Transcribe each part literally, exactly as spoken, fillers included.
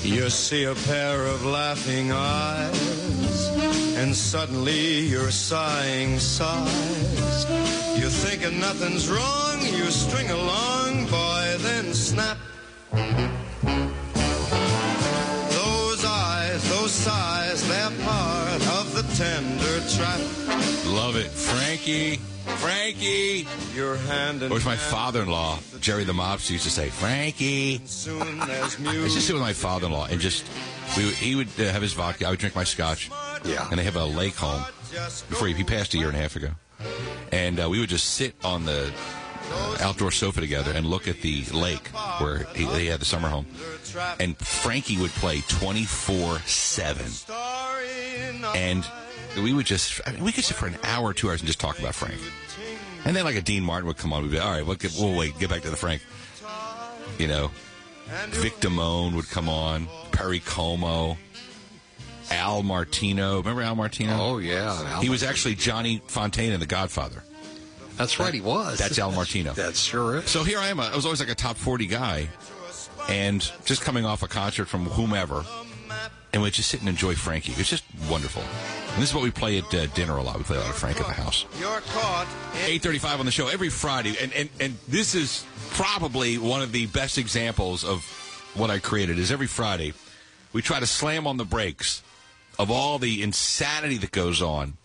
You see a pair of laughing eyes, and suddenly you're sighing sighs. You're thinking nothing's wrong, you string along, boy, then snap. Those eyes, those sighs, they're part of the tender trap. Love it. Frankie, Frankie. Your hand in Or as my hand. father-in-law, Jerry the Mobster, used to say, Frankie. Soon as I used to sit with my father-in-law and just, we would, he would uh, have his vodka, I would drink my scotch. Yeah. And they have a lake home before he, he passed a year and a half ago. And uh, we would just sit on the uh, outdoor sofa together and look at the lake where he, they had the summer home. And Frankie would play twenty-four seven. And we would just, I mean, we could sit for an hour or two hours and just talk about Frank. And then like a Dean Martin would come on. We'd be, all right, we'll, get, we'll wait, get back to the Frank. You know, Vic Damone would come on, Perry Como, Al Martino. Remember Al Martino? Oh, yeah. Al He was actually Johnny Fontane in The Godfather. That's right, he was. That's Al Martino. That sure is. So here I am. I was always like a top forty guy, and just coming off a concert from whomever, and we'd just sit and enjoy Frankie. It was just wonderful. And this is what we play at uh, dinner a lot. We play a lot of Frank at the house. You're caught. eight thirty-five on the show every Friday, and, and, and this is probably one of the best examples of what I created, is every Friday we try to slam on the brakes of all the insanity that goes on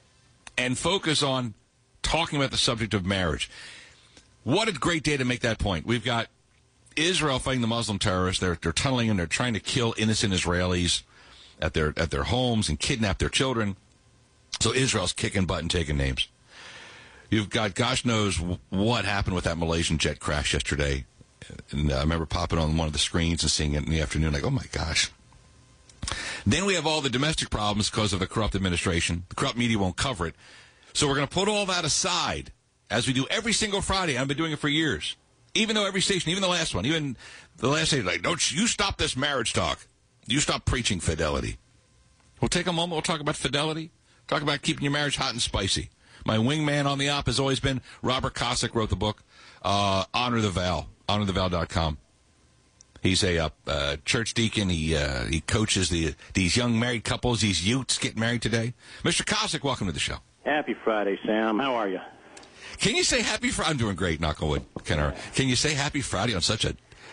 and focus on talking about the subject of marriage. What a great day to make that point. We've got Israel fighting the Muslim terrorists. They're, they're tunneling in. They're trying to kill innocent Israelis at their at their homes and kidnap their children. So Israel's kicking butt and taking names. You've got, gosh knows what happened with that Malaysian jet crash yesterday. And I remember popping on one of the screens and seeing it in the afternoon, like, oh my gosh. Then we have all the domestic problems because of the corrupt administration. The corrupt media won't cover it. So we're going to put all that aside, as we do every single Friday. I've been doing it for years. Even though every station, even the last one, even the last station, like, don't you stop this marriage talk. You stop preaching fidelity. We'll take a moment. We'll talk about fidelity. Talk about keeping your marriage hot and spicy. My wingman on the op has always been Robert Kosick, wrote the book, uh, Honor the Vow, honor the vow dot com. He's a uh, uh, church deacon. He uh, he coaches the these young married couples, these youths getting married today. Mister Kosick, welcome to the show. Happy Friday, Sam. How are you? Can you say happy Friday? I'm doing great, knock on wood. Can, I, can you say happy Friday on such a...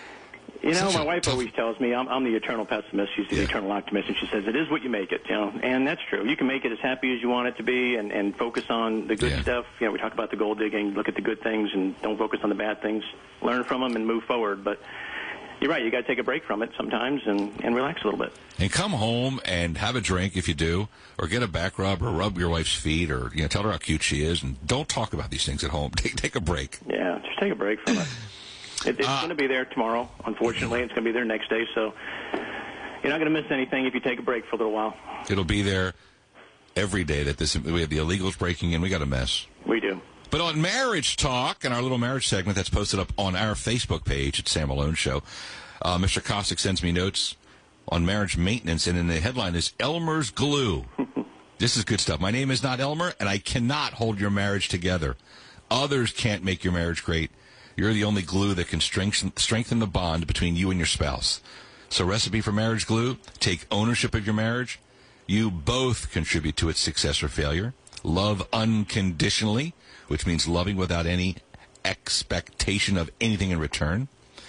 You know, such my a wife tough... always tells me I'm, I'm the eternal pessimist. She's the yeah. eternal optimist, and she says it is what you make it, you know. And that's true. You can make it as happy as you want it to be and, and focus on the good yeah. stuff. You know, we talk about the gold digging, look at the good things, and don't focus on the bad things. Learn from them and move forward. But you're right. You got to take a break from it sometimes and, and relax a little bit. And come home and have a drink if you do, or get a back rub, or rub your wife's feet, or you know, tell her how cute she is, and don't talk about these things at home. Take take a break. Yeah, just take a break from it. it it's uh, going to be there tomorrow, unfortunately. It's going to be there next day, so you're not going to miss anything if you take a break for a little while. It'll be there every day. That this we have the illegals breaking in. We got a mess. We do. But on Marriage Talk, and our little marriage segment that's posted up on our Facebook page at Sam Malone Show, uh, Mister Kosick sends me notes on marriage maintenance, and in the headline is Elmer's Glue. This is good stuff. My name is not Elmer, and I cannot hold your marriage together. Others can't make your marriage great. You're the only glue that can strengthen, strengthen the bond between you and your spouse. So, recipe for marriage glue: take ownership of your marriage. You both contribute to its success or failure. Love unconditionally, which means loving without any expectation of anything in return.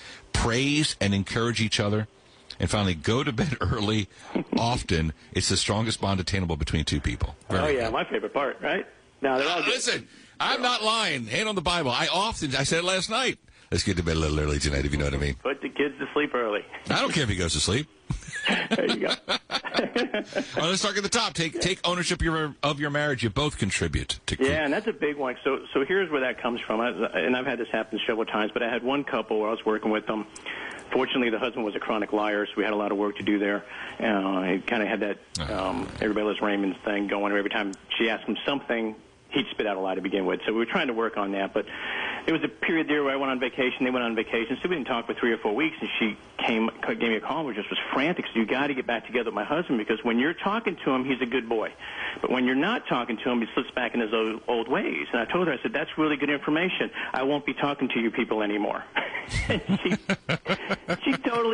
Praise and encourage each other. And finally, go to bed early, often. It's the strongest bond attainable between two people. Very oh, yeah, good. my favorite part, right? Now, they're all uh, good. Listen, I'm not lying. Hand on the Bible. I often, I said it last night. Let's get to bed a little early tonight, if you know what I mean. Put the kids to sleep early. I don't care if he goes to sleep. There you go. All right, let's start at the top. Take take ownership of your, of your marriage. You both contribute to. Yeah, and that's a big one. So so here's where that comes from. I, and I've had this happen several times, but I had one couple where I was working with them. Fortunately, the husband was a chronic liar, so we had a lot of work to do there. Uh, he kind of had that um, everybody loves Raymond thing going. Every time she asked him something, he'd spit out a lie to begin with. So we were trying to work on that. But there was a period there where I went on vacation. They went on vacation. So we didn't talk for three or four weeks. And she came, gave me a call and just was frantic. So you got to get back together with my husband, because when you're talking to him, he's a good boy. But when you're not talking to him, he slips back in his old, old ways. And I told her, I said, that's really good information. I won't be talking to you people anymore. she, she totally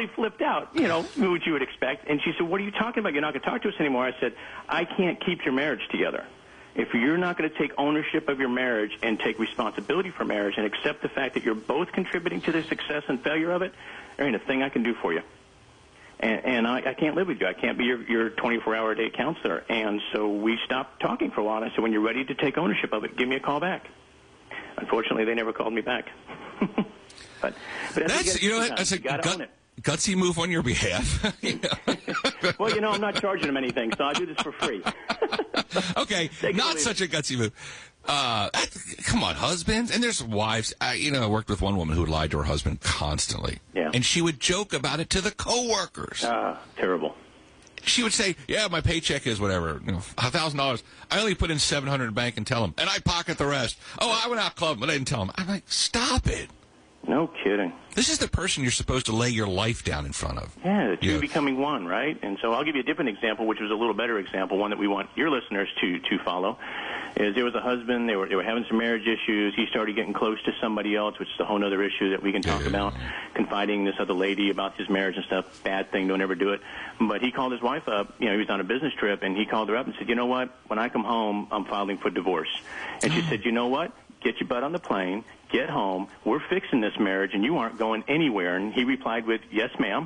really flipped out, you know, what you would expect. And she said, what are you talking about? You're not going to talk to us anymore. I said, I can't keep your marriage together. If you're not going to take ownership of your marriage and take responsibility for marriage and accept the fact that you're both contributing to the success and failure of it, there ain't a thing I can do for you. And, and I, I can't live with you. I can't be your, your twenty-four hour a day counselor. And so we stopped talking for a while. And I said, when you're ready to take ownership of it, give me a call back. Unfortunately, they never called me back. but, but that's, you know, that's a gut, gutsy move on your behalf. You know? Well, you know, I'm not charging them anything, so I do this for free. Okay, not such a gutsy move. Uh, come on, husbands. And there's wives. I, you know, I worked with one woman who lied to her husband constantly. Yeah. And she would joke about it to the coworkers. Ah, uh, terrible. She would say, yeah, my paycheck is whatever, you know, one thousand dollars. I only put in seven hundred dollars in the bank and tell them. And I pocket the rest. Oh, I went out clubbing, but I didn't tell them. I'm like, stop it. No kidding. This is the person you're supposed to lay your life down in front of. Yeah, the two you know. becoming one, right? And so I'll give you a different example, which was a little better example, one that we want your listeners to, to follow. Is there was a husband, they were they were having some marriage issues. He started getting close to somebody else, which is a whole other issue that we can talk yeah. about, confiding this other lady about his marriage and stuff. Bad thing, don't ever do it. But he called his wife up. You know, he was on a business trip, and he called her up and said, you know what? When I come home, I'm filing for divorce. And she said, you know what? Get your butt on the plane, get home, we're fixing this marriage, and you aren't going anywhere. And he replied with, yes, ma'am.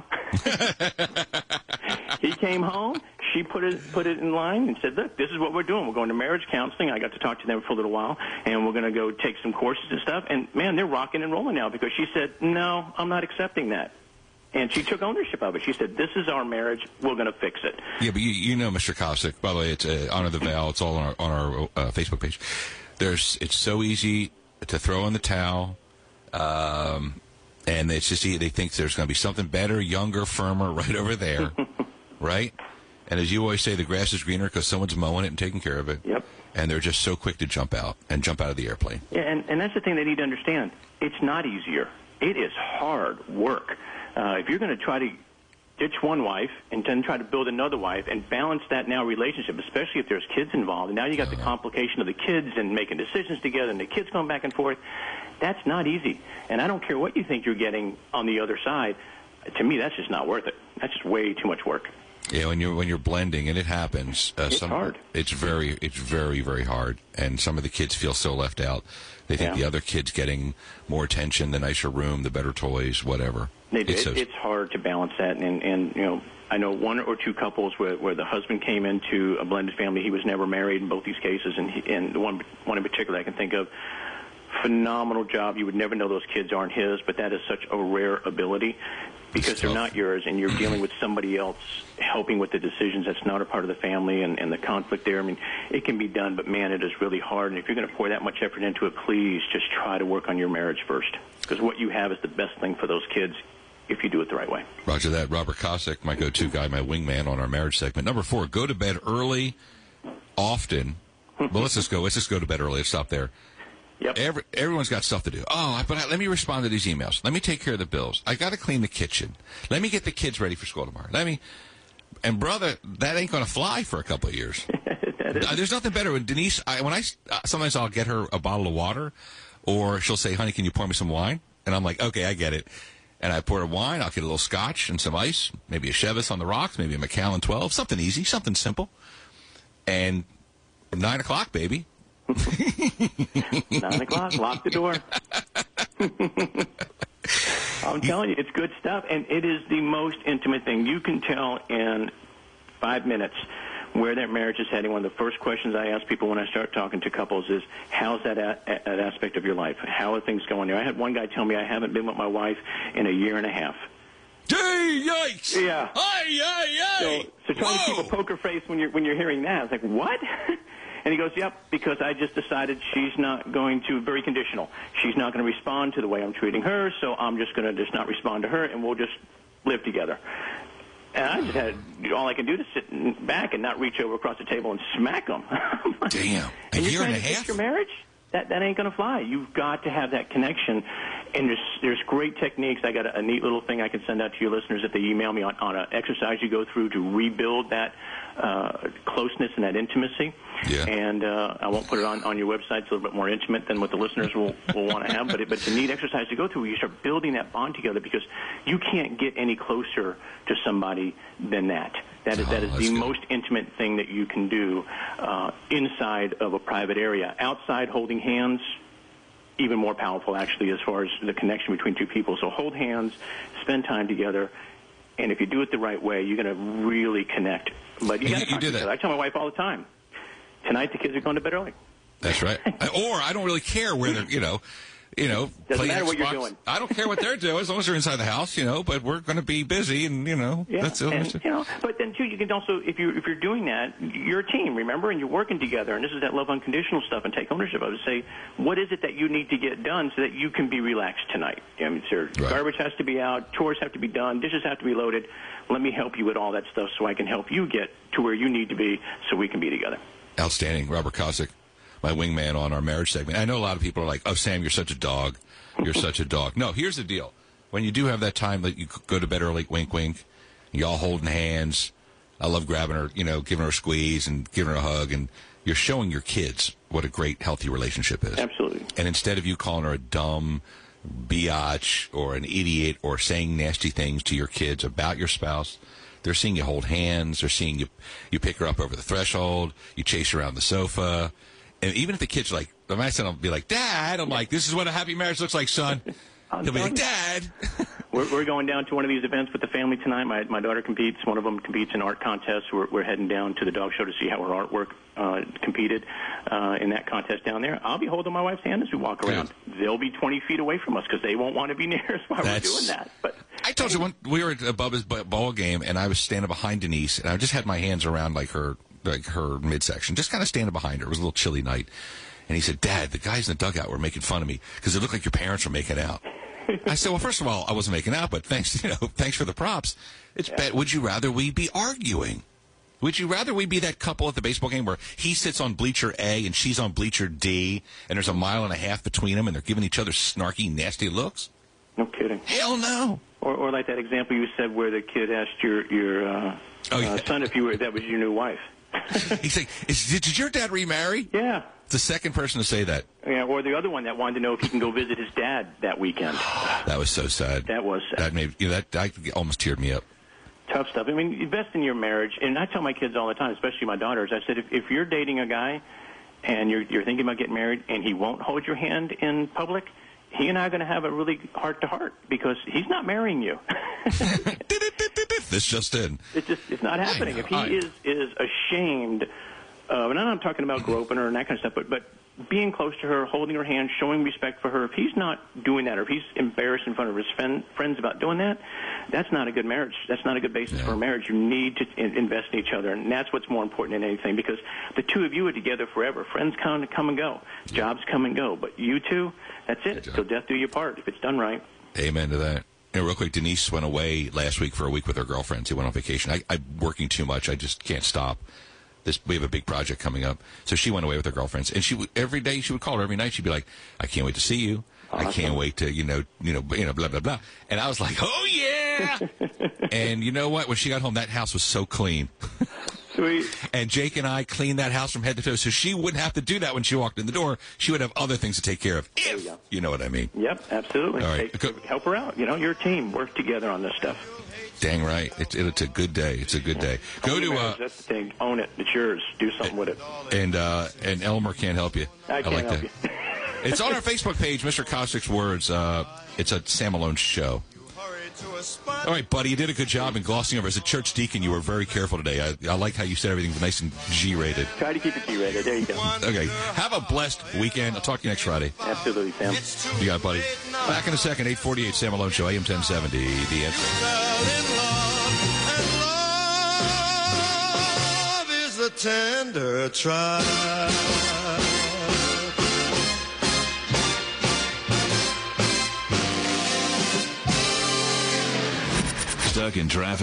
He came home, she put it put it in line and said, look, this is what we're doing. We're going to marriage counseling. I got to talk to them for a little while, and we're going to go take some courses and stuff. And, man, they're rocking and rolling now because she said, no, I'm not accepting that. And she took ownership of it. She said, this is our marriage. We're going to fix it. Yeah, but you, you know, Mister Kosick, by the way, it's uh, Honor the Vow. It's all on our, on our uh, Facebook page. There's, it's so easy to throw in the towel, um, and it's just they think there's going to be something better, younger, firmer right over there, right? And as you always say, the grass is greener because someone's mowing it and taking care of it. Yep. And they're just so quick to jump out and jump out of the airplane. Yeah, and, and that's the thing they need to understand. It's not easier. It is hard work. Uh, if you're going to try to ditch one wife and then try to build another wife and balance that now relationship, especially if there's kids involved, and now you got the complication of the kids and making decisions together and the kids going back and forth, that's not easy. And I don't care what you think you're getting on the other side. To me, that's just not worth it. That's just way too much work. Yeah, when you're when you're blending, and it happens. Uh, it's some, hard. It's very, it's very, very hard. And some of the kids feel so left out. They think yeah. the other kid's getting more attention, the nicer room, the better toys, whatever. They do. It's, it, a, it's hard to balance that, and, and you know, I know one or two couples where, where the husband came into a blended family. He was never married in both these cases, and he, and the one one in particular I can think of. Phenomenal job. You would never know those kids aren't his, but that is such a rare ability because they're not yours, and you're dealing with somebody else helping with the decisions that's not a part of the family and, and the conflict there. I mean, it can be done, but, man, it is really hard. And if you're going to pour that much effort into it, please just try to work on your marriage first because what you have is the best thing for those kids if you do it the right way. Roger that. Robert Kosick, my go-to guy, my wingman on our marriage segment. Number four, go to bed early, often. Well, let's just go. Let's just go to bed early. Let's stop there. Yep. Every, everyone's got stuff to do. Oh, but I, let me respond to these emails. Let me take care of the bills. I got to clean the kitchen. Let me get the kids ready for school tomorrow. Let me, and brother, that ain't going to fly for a couple of years. uh, there's nothing better when Denise. I, when I uh, sometimes I'll get her a bottle of water, or she'll say, "Honey, can you pour me some wine?" And I'm like, "Okay, I get it." And I pour her wine. I'll get a little scotch and some ice, maybe a Chivas on the rocks, maybe a Macallan twelve, something easy, something simple. And nine o'clock, baby. Nine o'clock, lock the door. I'm telling you, it's good stuff, and it is the most intimate thing. You can tell in five minutes where their marriage is heading. One of the first questions I ask people when I start talking to couples is, how's that, a- that aspect of your life? How are things going there? I had one guy tell me I haven't been with my wife in a year and a half. Hey, yikes! Yeah. Hey, hey, hey! So, so trying Whoa. to keep a poker face when you're when you're hearing that, I was like, what? And he goes, yep, because I just decided she's not going to, very conditional, she's not going to respond to the way I'm treating her, so I'm just going to just not respond to her, and we'll just live together. And I just had, all I can do is sit back and not reach over across the table and smack them. Like, damn, a and year you're and a trying to fix half? your marriage? That, that ain't going to fly. You've got to have that connection. And there's there's great techniques. I got a, a neat little thing I can send out to your listeners if they email me on, on an exercise you go through to rebuild that uh, closeness and that intimacy. Yeah. And uh, I won't put it on, on your website. It's a little bit more intimate than what the listeners will, will want to have. But, it, but it's a neat exercise to go through where you start building that bond together, because you can't get any closer to somebody than that. That is, Oh, that is that's the good. most intimate thing that you can do uh, inside of a private area. Outside, holding hands, even more powerful, actually, as far as the connection between two people. So hold hands, spend time together, and if you do it the right way, you're going to really connect. But you And got you- to you talk do to each that. other. I tell my wife all the time, tonight the kids are going to bed early. That's right. Or I don't really care where they're, you know, you know, Doesn't play matter Xbox. what you're doing. I don't care what they're doing as long as they're inside the house, you know. But we're going to be busy, and you know, Yeah, that's and, it. you know, but then too, you can also, if you if you're doing that, you're a team, remember, and you're working together, and this is that love unconditional stuff, and take ownership of it. Say, what is it that you need to get done so that you can be relaxed tonight? I mean, sir, Right. garbage has to be out, chores have to be done, dishes have to be loaded. Let me help you with all that stuff so I can help you get to where you need to be so we can be together. Outstanding, Robert Kosick, my wingman on our marriage segment. I know a lot of people are like, "Oh, Sam, you're such a dog. You're such a dog." No, here's the deal: when you do have that time that you go to bed early, wink, wink, y'all holding hands. I love grabbing her, you know, giving her a squeeze and giving her a hug, and you're showing your kids what a great, healthy relationship is. Absolutely. And instead of you calling her a dumb biatch or an idiot or saying nasty things to your kids about your spouse, they're seeing you hold hands. They're seeing you you pick her up over the threshold. You chase her around the sofa. And even if the kid's like, my son will be like, "Dad," I'm like, "This is what a happy marriage looks like, son." He'll be like, "Dad." We're, we're going down to one of these events with the family tonight. My my daughter competes. One of them competes in art contests. We're, we're heading down to the dog show to see how her artwork uh, competed uh, in that contest down there. I'll be holding my wife's hand as we walk around. They'll be twenty feet away from us because they won't want to be near us while That's- we're doing that. But I told you when we were at Bubba's b- ball game, and I was standing behind Denise, and I just had my hands around like her, like her midsection, just kind of standing behind her. It was a little chilly night, and he said, "Dad, the guys in the dugout were making fun of me because it looked like your parents were making out." I said, "Well, first of all, I wasn't making out, but thanks, you know, thanks for the props. It's bet. Would you rather we be arguing? Would you rather we be that couple at the baseball game where he sits on bleacher A and she's on bleacher D, and there's a mile and a half between them, and they're giving each other snarky, nasty looks? no kidding. Hell no." Or, or like that example you said where the kid asked your your uh, Oh, yeah. uh, son if you were that was your new wife. He's like, Is, did, did your dad remarry? Yeah. The second person to say that. Yeah, or the other one that wanted to know if he can go visit his dad that weekend. That was so sad. That was sad. That made you know, that, that almost teared me up. Tough stuff. I mean, invest in your marriage. And I tell my kids all the time, especially my daughters, I said, if, if you're dating a guy and you're, you're thinking about getting married and he won't hold your hand in public, he and I are going to have a really heart-to-heart because he's not marrying you. This just in. It's just it's not happening. know, If he I- is is ashamed of, and I'm not talking about groping her and that kind of stuff, but but being close to her, holding her hand, showing respect for her. If he's not doing that, or if he's embarrassed in front of his friend, friends about doing that, that's not a good marriage. That's not a good basis Yeah. for a marriage. You need to in, invest in each other, and that's what's more important than anything. Because the two of you are together forever. Friends come come and go, jobs come and go, but you two, that's it. job. Till death do you part. If it's done right. Amen to that. You know, real quick, Denise went away last week for a week with her girlfriends. They went on vacation. I, I'm working too much. I just can't stop. This, we have a big project coming up. So she went away with her girlfriends, and she would, every day she would call her. Every night she'd be like, "I can't wait to see you. I can't wait to, you know, you know, you know, blah blah blah." And I was like, "Oh yeah!" And you know what? When she got home, that house was so clean. Sweet. And Jake and I cleaned that house from head to toe, so she wouldn't have to do that when she walked in the door. She would have other things to take care of, if you go. you know what I mean. Yep, absolutely. All right. Take- Go- help her out. You know, you're a team. Work together on this stuff. Dang right. It's, it's a good day. It's a good day. Go Own your to, uh, marriage, that's the thing. Own it. It's yours. Do something with it. and uh, and Elmer can't help you. I can't like help that. you. It's on our Facebook page, Mister Kosick's Words. Uh, it's a Sam Malone show. All right, buddy, you did a good job in glossing over. As a church deacon, you were very careful today. I, I like how you said everything nice and G-rated. Try to keep it G-rated. There you go. Okay, have a blessed weekend. I'll talk to you next Friday. Absolutely, Sam. You got it, buddy. Back in a second, eight forty-eight, Sam Malone Show, A M ten seventy, The Answer. Love is the tender trial. Stuck in traffic?